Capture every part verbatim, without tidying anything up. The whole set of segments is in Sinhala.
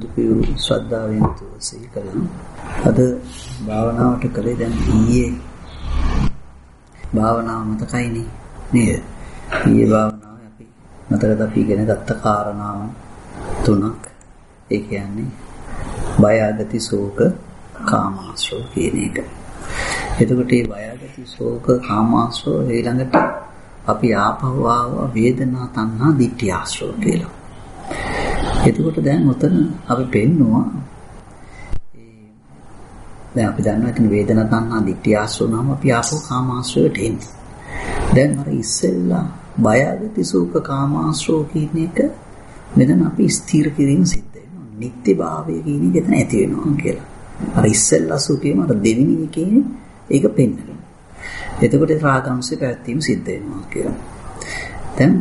බුදුපියු ශ්‍රද්ධාවෙන් තුසිත කළා. අද භාවනාවට කලේ දැන් ඊයේ භාවනාව මතකයිනේ නේද? ඊයේ භාවනාවේ අපි මතකද අපි ඉගෙන ගත්ත කාරණා තුනක්. ඒ කියන්නේ බය ආගති ශෝක කාමාශ්‍රව කියන එක. එතකොට මේ බය ආගති ශෝක කාමාශ්‍රව ඊළඟට අපි ආපහු ආව වේදනා තණ්හා දිට්ඨි ආශ්‍රව කියලා. එතකොට දැන් උතන අපි පෙන්නවා ඒ දැන් අපි දන්නවා එතන වේදනා තණ්හා දිට්ඨි ආශ්‍රව නම් අපි ආපහු කාමාශ්‍රවයට එන්නේ. දැන් අර ඉස්සෙල්ලා බය ආගති ශෝක කාමාශ්‍රව කියන එක මෙතන අපි ස්ථිර කිරීම සිද්ධ වෙනවා. නිත්‍යභාවය කියන එක එතන ඇති වෙනවා කියලා. අර ඉස්සෙල්ලා සුඛේම අර දෙවෙනි එකේ ඒක පෙන්නනවා. එතකොට රාගංශේ පැවැත්වීම සිද්ධ වෙනවා කියලා. දැන්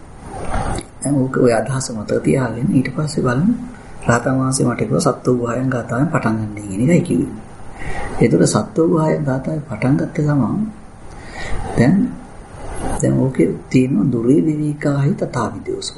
දැන් ඕක ඔය අදහස මතක තියාගෙන ඊට පස්සේ බලමු රාතන් වහන්සේ මට කිව්වා සත්ව ගායන් ගාතාවෙන් පටන් ගන්න කියන එකයි කිව්වේ. එතකොට සත්ව ගායන් ගාතාවෙන් පටන් ගත්ත ගමන් දැන් දැන් ඕකේ තියෙන දුරේ විවිකාහි තථාවිදෝස.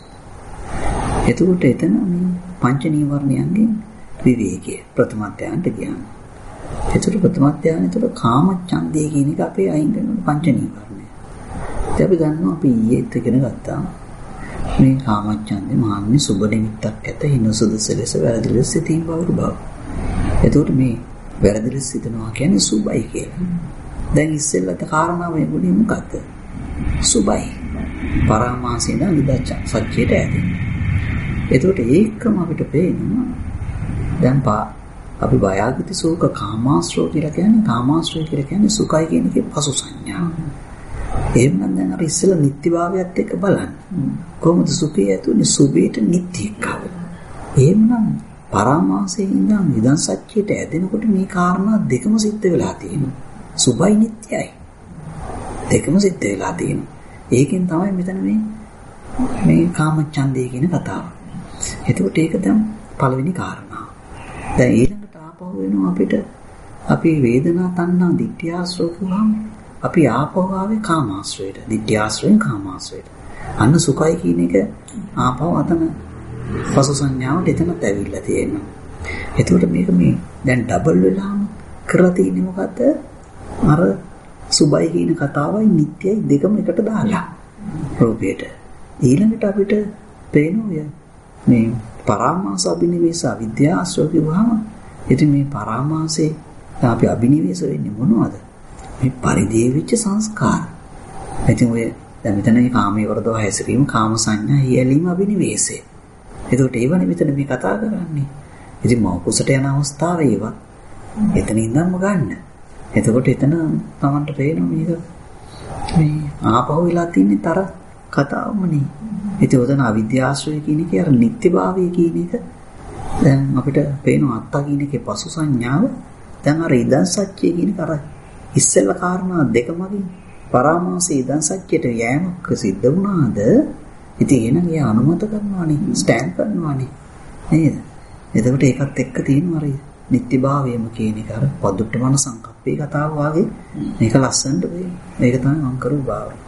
එතකොට එතන මේ පංච නීවරණයන්ගෙන් විවේකය ප්‍රථම ධ්‍යානට ගියාම. එතකොට ප්‍රථම ධ්‍යානෙතර කාම ඡන්දය කියන එක අපේ අයින් කරන පංච නීවරණය. ඉතින් අපි දන්නවා අපි ඊයේ ඉගෙන ගත්තා මේ කාම ඡන්දේ මාන්නේ සුබ නිමිත්තක් ඇත හිනසුදුසු ලෙස වැරදි ලෙස සිතීම බවරු බව. එතකොට මේ වැරදි ලෙස සිතනවා කියන්නේ සුබයි කියලා. දැන් ඉස්සෙල්ලට කාරණාව වෙන්නේ මොකද්ද? සුබයි. පරාමාසේන නිදච්ච සත්‍යයට ඇති. එතකොට ඒකම අපිට පේනවා දැන් පා අපි බය ආගති ශෝක කාමාශ්‍රව කියලා කියන්නේ කාමාශ්‍රව කියලා කියන්නේ සුඛයි කියන එකේ පසු සංඥා. එහෙනම් දැන් අපි ඉස්සෙල්ලා නිත්‍යභාවයත් එක්ක බලන්න. කොහොමද සුඛය ඇතුනේ සුභයට නිත්‍යකව. එහෙනම් පරාමාසයෙන් ඉඳන් නිදන් සත්‍යයට ඇදෙනකොට මේ කාරණා දෙකම සිද්ධ වෙලා තියෙනවා. සුභයි නිත්‍යයි. දෙකම සිද්ධ වෙලා තියෙනවා. ඒකෙන් තමයි මෙතන මේ මේ කාමච්ඡන්දය කියන කතාව. එතකොට ඒක දැන් පළවෙනි කාරණා. දැන් ඊළඟට ආපහු වෙනවා අපිට අපි වේදනා තණ්හා දිට්ඨි ආශ්‍රව වුණාම අපි ආපහු ආවේ කාමාශ්‍රවයට. දිට්ඨි ආශ්‍රවෙන් කාමාශ්‍රවයට. අන්න සුඛයි කියන එක ආපහු අතන පසු සංඥාවට එතනත් ඇවිල්ලා තියෙනවා. එතකොට මේක මේ දැන් ඩබල් වෙලාම කරලා තියෙන්නේ මොකද්ද? අර සුභයි කියන කතාවයි නිට්ටයයි දෙකම එකට දාලා රූපයට. ඊළඟට අපිට පේනවා මේ පරාමාස අභිනිවේෂ අවිද්‍යාව ආශ්‍රව කිව්වහම ඉතින් මේ පරාමාසයේ අපි අභිනිවේෂ වෙන්නේ මොනවද? මේ පරිදේවිච්ච සංස්කාර. ඉතින් ඔය දැන් මෙතන මේ කාමයේ වරදව හැසිරීම කාම සංඥා හියලීම අභිනිවේෂය. ඒකට ඒවනේ මෙතන මේ කතා කරන්නේ. ඉතින් මව කුසට යන අවස්ථාවේ ඒවා එතන ඉඳන්ම ගන්න. එතකොට එතන තමන්ට පේනවා මේක මේ ආපහු වෙලා තින්නේ තර කතාවමනේ. ඉතින් උදන අවිද්‍යාශ්‍රය කියන එක අර නිත්‍යභාවය කියන එක දැන් අපිට පේනවා අත්තා කියන එකේ පසු සංඥාව දැන් අර ඉදන් සත්‍ය කියන එක අර ඉස්සෙල්ලා කාරණා දෙකමකින් පරාමාසයේ ඉදන් සත්‍යයට යෑමක් සිද්ධ වුණාද? ඉතින් එහෙනම් ඒ අනුමත කරනවානේ ස්ටෑන්ඩ් කරනවානේ නේද? එතකොට ඒකත් එක්ක තියෙනවා අර නිත්‍යභාවයම කියන එක අර පදුට්ටමන සංකප්පේ කතාව වාගේ මේක ලස්සනට වෙයි. මේක තමයි මම කරු භාවය.